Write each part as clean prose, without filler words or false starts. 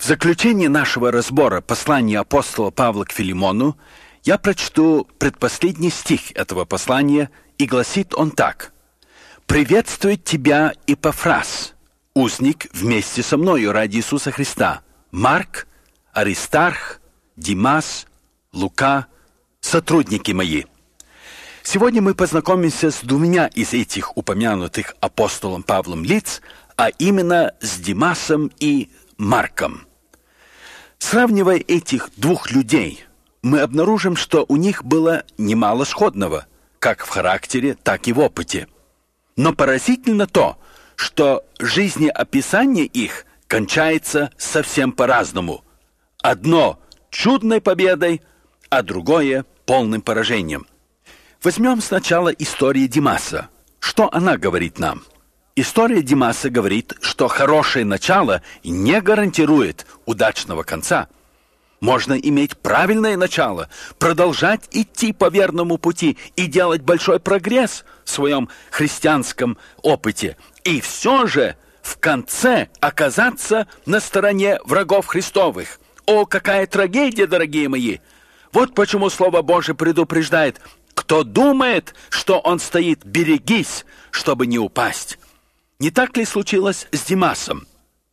В заключение нашего разбора послания апостола Павла к Филимону я прочту предпоследний стих этого послания, и гласит он так. «Приветствует тебя Епафрас, узник вместе со мною ради Иисуса Христа, Марк, Аристарх, Димас, Лука, сотрудники мои». Сегодня мы познакомимся с двумя из этих упомянутых апостолом Павлом лиц, а именно с Димасом и Марком. Сравнивая этих двух людей, мы обнаружим, что у них было немало сходного, как в характере, так и в опыте. Но поразительно то, что жизнеописание их кончается совсем по-разному. Одно чудной победой, а другое полным поражением. Возьмем сначала историю Димаса. Что она говорит нам? История Димаса говорит, что хорошее начало не гарантирует удачного конца. Можно иметь правильное начало, продолжать идти по верному пути и делать большой прогресс в своем христианском опыте. И все же в конце оказаться на стороне врагов Христовых. О, какая трагедия, дорогие мои! Вот почему Слово Божие предупреждает: кто думает, что он стоит, берегись, чтобы не упасть. Не так ли случилось с Димасом?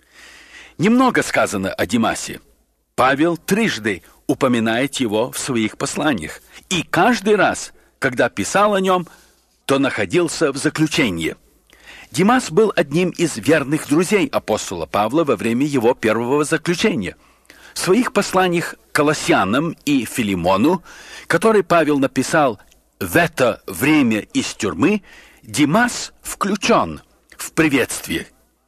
Немного сказано о Димасе. Павел трижды упоминает его в своих посланиях. И каждый раз, когда писал о нем, то находился в заключении. Димас был одним из верных друзей апостола Павла во время его первого заключения. В своих посланиях Колоссянам и Филимону, которые Павел написал в это время из тюрьмы, Димас включен в приветствие.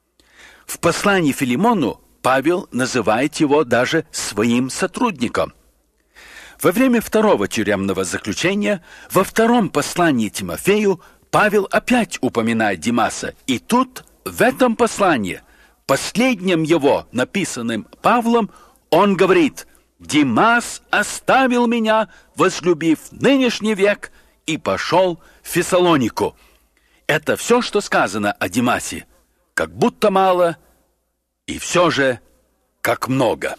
В послании Филимону Павел называет его даже своим сотрудником. Во время второго тюремного заключения, во втором послании Тимофею, Павел опять упоминает Димаса. И тут, в этом послании, последнем его, написанным Павлом, он говорит: «Димас оставил меня, возлюбив нынешний век, и пошел в Фессалонику». Это все, что сказано о Димасе. Как будто мало, и все же как много.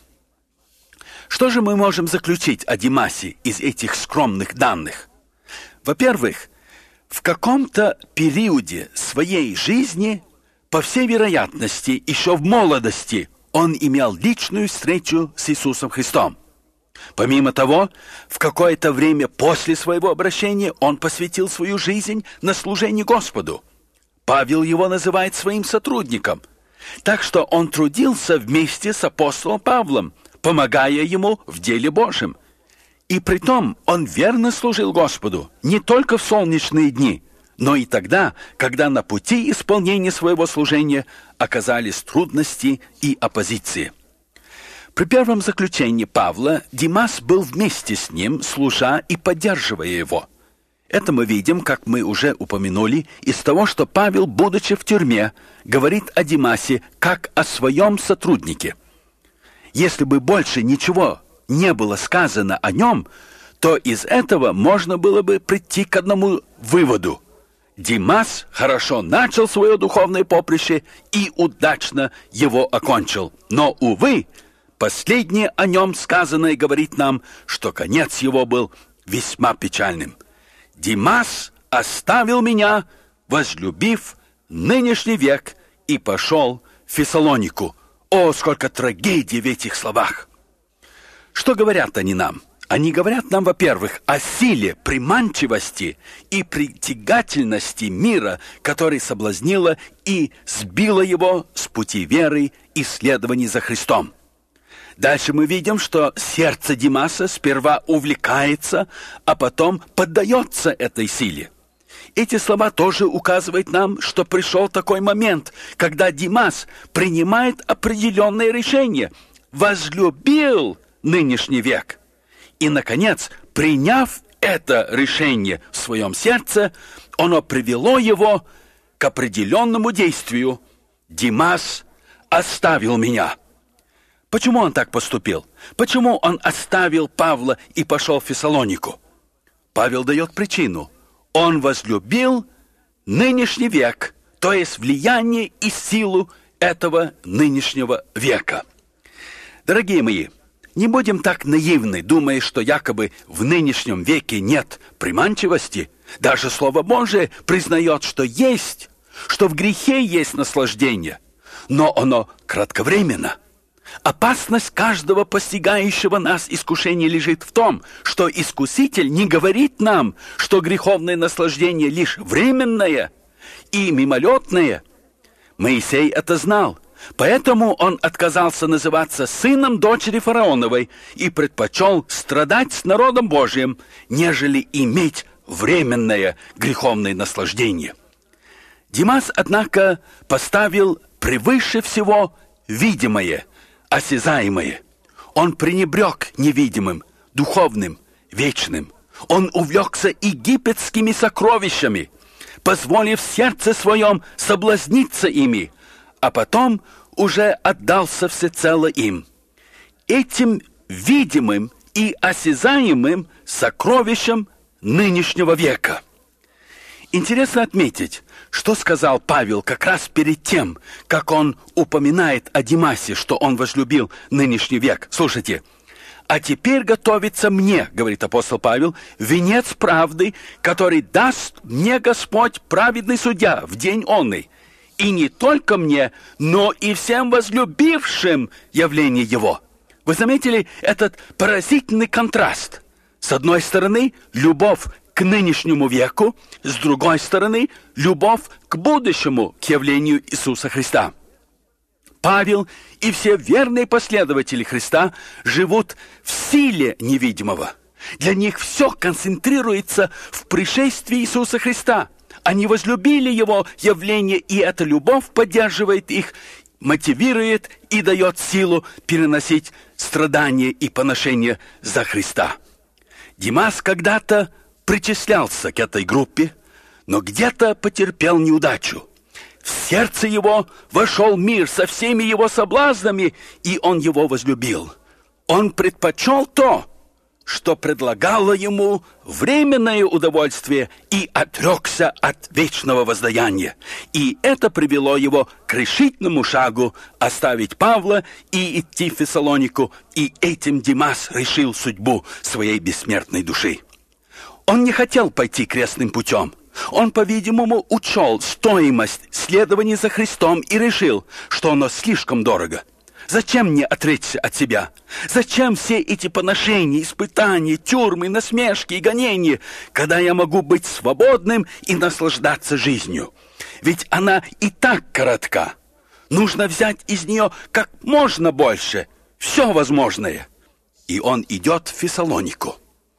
Что же мы можем заключить о Димасе из этих скромных данных? Во-первых, в каком-то периоде своей жизни, по всей вероятности, еще в молодости, он имел личную встречу с Иисусом Христом. Помимо того, в какое-то время после своего обращения он посвятил свою жизнь на служение Господу. Павел его называет своим сотрудником. Так что он трудился вместе с апостолом Павлом, помогая ему в деле Божьем. И притом он верно служил Господу не только в солнечные дни, но и тогда, когда на пути исполнения своего служения оказались трудности и оппозиции. При первом заключении Павла Димас был вместе с ним, служа и поддерживая его. Это мы видим, как мы уже упомянули, из того, что Павел, будучи в тюрьме, говорит о Димасе как о своем сотруднике. Если бы больше ничего не было сказано о нем, то из этого можно было бы прийти к одному выводу. Димас хорошо начал свое духовное поприще и удачно его окончил. Но, увы, последнее о нем сказанное говорит нам, что конец его был весьма печальным. «Димас оставил меня, возлюбив нынешний век, и пошел в Фессалонику». О, сколько трагедий в этих словах! Что говорят они нам? Они говорят нам, во-первых, о силе, приманчивости и притягательности мира, который соблазнило и сбило его с пути веры и следований за Христом. Дальше мы видим, что сердце Димаса сперва увлекается, а потом поддается этой силе. Эти слова тоже указывают нам, что пришел такой момент, когда Димас принимает определенное решение, возлюбил нынешний век. И, наконец, приняв это решение в своем сердце, оно привело его к определенному действию. «Димас оставил меня». Почему он так поступил? Почему он оставил Павла и пошел в Фессалонику? Павел дает причину. Он возлюбил нынешний век, то есть влияние и силу этого нынешнего века. Дорогие мои, не будем так наивны, думая, что якобы в нынешнем веке нет приманчивости. Даже Слово Божие признает, что есть, что в грехе есть наслаждение, но оно кратковременно. Опасность каждого постигающего нас искушения лежит в том, что Искуситель не говорит нам, что греховное наслаждение лишь временное и мимолетное. Моисей это знал, поэтому он отказался называться сыном дочери фараоновой и предпочел страдать с народом Божьим, нежели иметь временное греховное наслаждение. Димас, однако, поставил превыше всего видимое, осязаемое. Он пренебрег невидимым, духовным, вечным. Он увлекся египетскими сокровищами, позволив сердце своем соблазниться ими, а потом уже отдался всецело им. Этим видимым и осязаемым сокровищем нынешнего века. Интересно отметить, что сказал Павел как раз перед тем, как он упоминает о Димасе, что он возлюбил нынешний век. Слушайте, «А теперь готовится мне, — говорит апостол Павел, — венец правды, который даст мне Господь, праведный судья, в день онный, и не только мне, но и всем возлюбившим явление Его». Вы заметили этот поразительный контраст? С одной стороны, любовь к нынешнему веку, с другой стороны, любовь к будущему, к явлению Иисуса Христа. Павел и все верные последователи Христа живут в силе невидимого. Для них все концентрируется в пришествии Иисуса Христа. Они возлюбили Его явление, и эта любовь поддерживает их, мотивирует и дает силу переносить страдания и поношения за Христа. Димас когда-то причислялся к этой группе, но где-то потерпел неудачу. В сердце его вошел мир со всеми его соблазнами, и он его возлюбил. Он предпочел то, что предлагало ему временное удовольствие, и отрекся от вечного воздаяния. И это привело его к решительному шагу оставить Павла и идти в Фессалонику, и этим Димас решил судьбу своей бессмертной души. Он не хотел пойти крестным путем. Он, по-видимому, учел стоимость следования за Христом и решил, что оно слишком дорого. Зачем мне отречься от себя? Зачем все эти поношения, испытания, тюрьмы, насмешки и гонения, когда я могу быть свободным и наслаждаться жизнью? Ведь она и так коротка. Нужно взять из нее как можно больше, все возможное. И он идет в Фессалонику.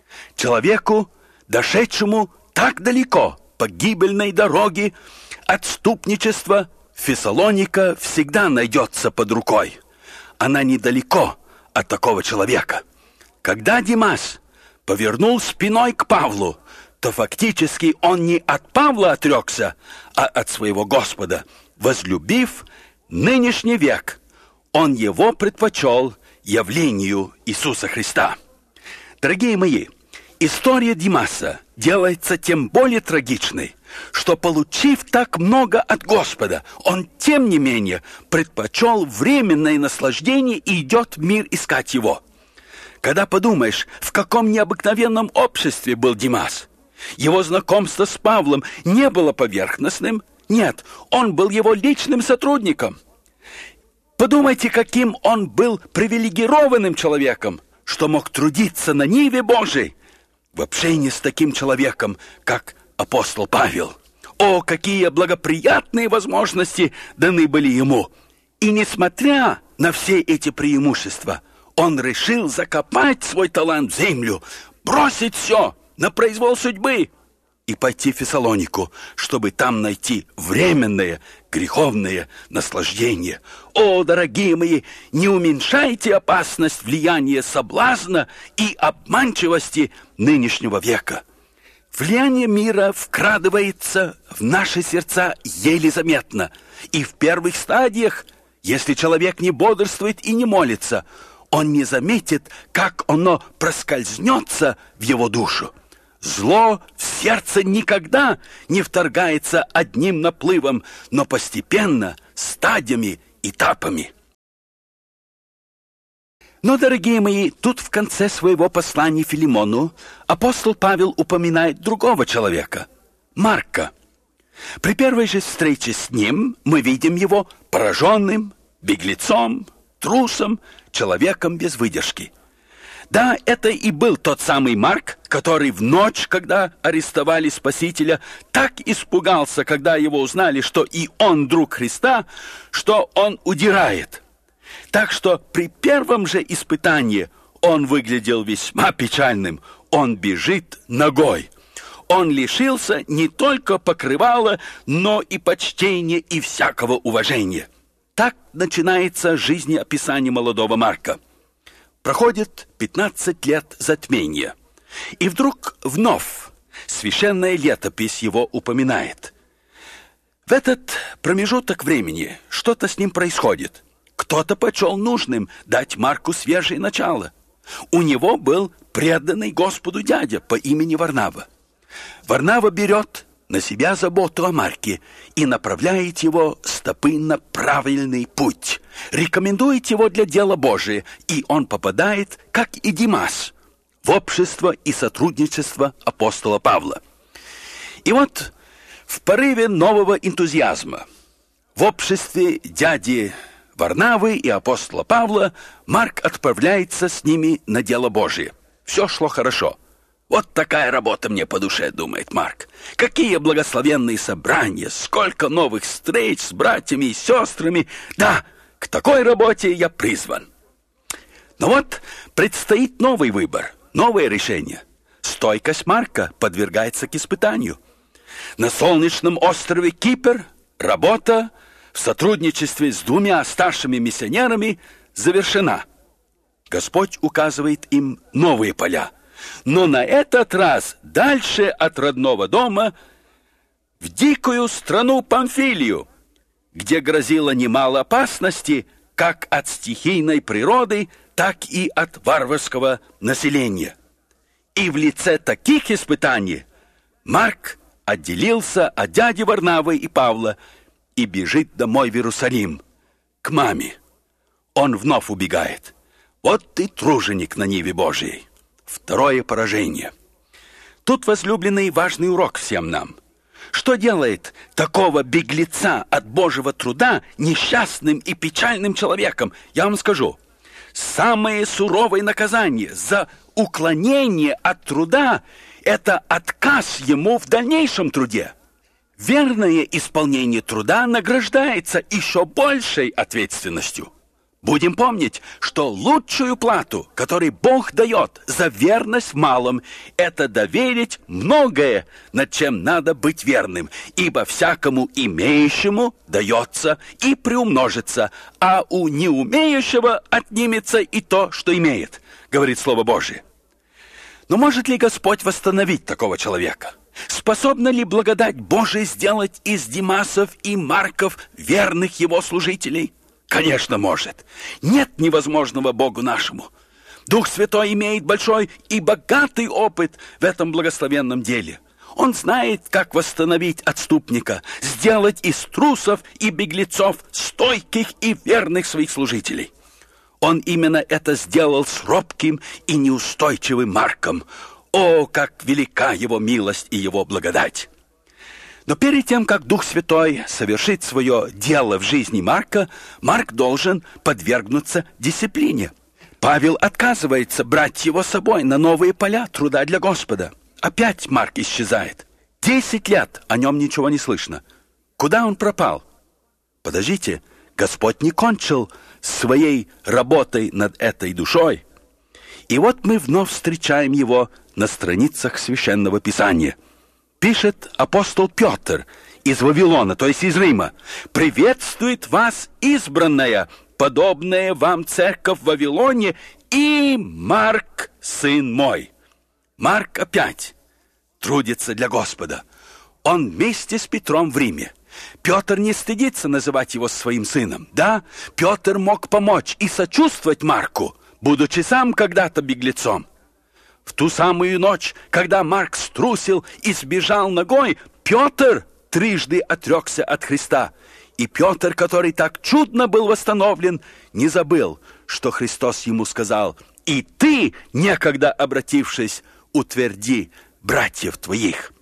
Человеку, дошедшему так далеко по гибельной дороге отступничества, Фессалоника всегда найдется под рукой. Она недалеко от такого человека. Когда Димас повернул спиной к Павлу, то фактически он не от Павла отрекся, а от своего Господа. Возлюбив нынешний век, он его предпочел явлению Иисуса Христа. Дорогие мои, история Димаса делается тем более трагичной, что, получив так много от Господа, он, тем не менее, предпочел временное наслаждение и идет в мир искать его. Когда подумаешь, в каком необыкновенном обществе был Димас, его знакомство с Павлом не было поверхностным, нет, он был его личным сотрудником. Подумайте, каким он был привилегированным человеком, что мог трудиться на ниве Божией в общении с таким человеком, как апостол Павел. О, какие благоприятные возможности даны были ему! И несмотря на все эти преимущества, он решил закопать свой талант в землю, бросить все на произвол судьбы и пойти в Фессалонику, чтобы там найти временное греховное наслаждение. О, дорогие мои, не уменьшайте опасность влияния соблазна и обманчивости нынешнего века. Влияние мира вкрадывается в наши сердца еле заметно. И в первых стадиях, если человек не бодрствует и не молится, он не заметит, как оно проскользнется в его душу. Зло в сердце никогда не вторгается одним наплывом, но постепенно, стадиями, этапами. Но, дорогие мои, тут в конце своего послания Филимону апостол Павел упоминает другого человека – Марка. При первой же встрече с ним мы видим его пораженным, беглецом, трусом, человеком без выдержки. Да, это и был тот самый Марк, который в ночь, когда арестовали Спасителя, так испугался, когда его узнали, что и он друг Христа, что он удирает. Так что при первом же испытании он выглядел весьма печальным. Он бежит нагой. Он лишился не только покрывала, но и почтения и всякого уважения. Так начинается жизнеописание молодого Марка. Проходит 15 лет затмения. И вдруг вновь священная летопись его упоминает. В этот промежуток времени что-то с ним происходит. Кто-то почел нужным дать Марку свежее начало. У него был преданный Господу дядя по имени Варнава. Варнава берет на себя заботу о Марке и направляет его стопы на правильный путь. Рекомендует его для дела Божия, и он попадает, как и Димас, в общество и сотрудничество апостола Павла. И вот в порыве нового энтузиазма в обществе дяди Варнавы и апостола Павла Марк отправляется с ними на дело Божие. Все шло хорошо. Вот такая работа мне по душе, думает Марк. Какие благословенные собрания, сколько новых встреч с братьями и сестрами. Да, к такой работе я призван. Но вот предстоит новый выбор, новое решение. Стойкость Марка подвергается к испытанию. На солнечном острове Кипр работа в сотрудничестве с двумя старшими миссионерами завершена. Господь указывает им новые поля. Но на этот раз дальше от родного дома в дикую страну Памфилию, где грозило немало опасностей как от стихийной природы, так и от варварского населения. И в лице таких испытаний Марк отделился от дяди Варнавы и Павла и бежит домой в Иерусалим, к маме. Он вновь убегает. Вот и труженик на ниве Божией. Второе поражение. Тут, возлюбленный, важный урок всем нам. Что делает такого беглеца от Божьего труда несчастным и печальным человеком? Я вам скажу. Самое суровое наказание за уклонение от труда – это отказ ему в дальнейшем труде. Верное исполнение труда награждается еще большей ответственностью. Будем помнить, что лучшую плату, которую Бог дает за верность в малом, это доверить многое, над чем надо быть верным, ибо всякому имеющему дается и приумножится, а у неумеющего отнимется и то, что имеет, говорит Слово Божие. Но может ли Господь восстановить такого человека? Способна ли благодать Божия сделать из Димасов и Марков верных его служителей? Конечно, может. Нет невозможного Богу нашему. Дух Святой имеет большой и богатый опыт в этом благословенном деле. Он знает, как восстановить отступника, сделать из трусов и беглецов стойких и верных своих служителей. Он именно это сделал с робким и неустойчивым Марком. О, как велика его милость и его благодать! Но перед тем, как Дух Святой совершит свое дело в жизни Марка, Марк должен подвергнуться дисциплине. Павел отказывается брать его с собой на новые поля труда для Господа. Опять Марк исчезает. 10 лет о нем ничего не слышно. Куда он пропал? Подождите, Господь не кончил своей работой над этой душой. И вот мы вновь встречаем его на страницах Священного Писания. Пишет апостол Петр из Вавилона, то есть из Рима. «Приветствует вас избранная, подобная вам церковь в Вавилоне, и Марк, сын мой». Марк опять трудится для Господа. Он вместе с Петром в Риме. Петр не стыдится называть его своим сыном. Да, Петр мог помочь и сочувствовать Марку, будучи сам когда-то беглецом. В ту самую ночь, когда Марк струсил и сбежал ногой, Петр трижды отрекся от Христа. И Петр, который так чудно был восстановлен, не забыл, что Христос ему сказал: «И ты, некогда обратившись, утверди братьев твоих».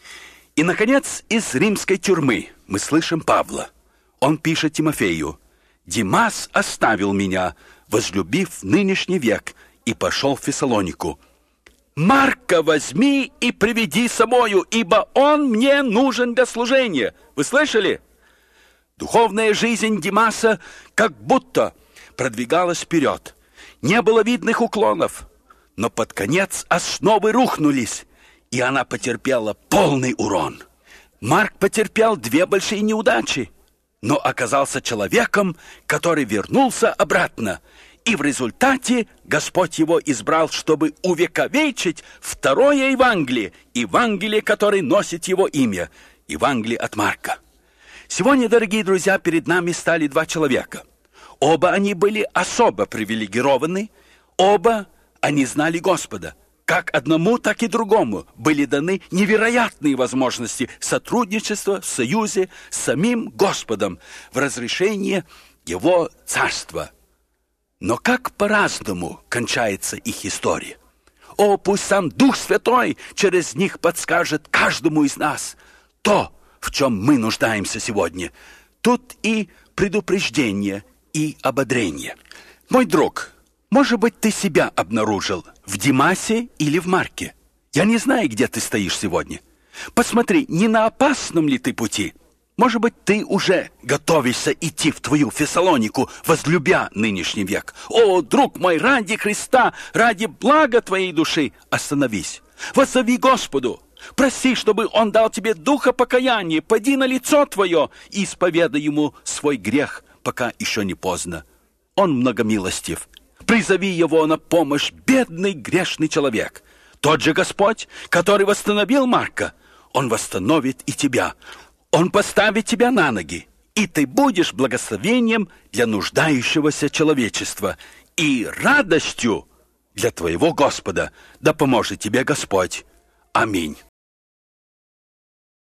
И, наконец, из римской тюрьмы мы слышим Павла. Он пишет Тимофею: «Димас оставил меня, возлюбив нынешний век, и пошел в Фессалонику. Марка возьми и приведи с собою, ибо он мне нужен для служения». Вы слышали? Духовная жизнь Димаса как будто продвигалась вперед. Не было видных уклонов, но под конец основы рухнулись, и она потерпела полный урон. Марк потерпел 2 большие неудачи, но оказался человеком, который вернулся обратно. И в результате Господь его избрал, чтобы увековечить второе Евангелие, Евангелие, которое носит его имя, Евангелие от Марка. Сегодня, дорогие друзья, перед нами стали 2 человека. Оба они были особо привилегированы, оба они знали Господа. Как одному, так и другому были даны невероятные возможности сотрудничества в союзе с самим Господом в разрешении Его Царства. Но как по-разному кончается их история. О, пусть сам Дух Святой через них подскажет каждому из нас то, в чем мы нуждаемся сегодня. Тут и предупреждение, и ободрение. Мой друг, может быть, ты себя обнаружил в Димасе или в Марке? Я не знаю, где ты стоишь сегодня. Посмотри, не на опасном ли ты пути? Может быть, ты уже готовишься идти в твою Фессалонику, возлюбя нынешний век. О, друг мой, ради Христа, ради блага твоей души, остановись. Воззови Господу. Проси, чтобы Он дал тебе духа покаяния. Поди на лицо твое и исповедай Ему свой грех, пока еще не поздно. Он многомилостив. Призови Его на помощь, бедный грешный человек. Тот же Господь, который восстановил Марка, Он восстановит и тебя. Он поставит тебя на ноги, и ты будешь благословением для нуждающегося человечества и радостью для твоего Господа. Да поможет тебе Господь. Аминь.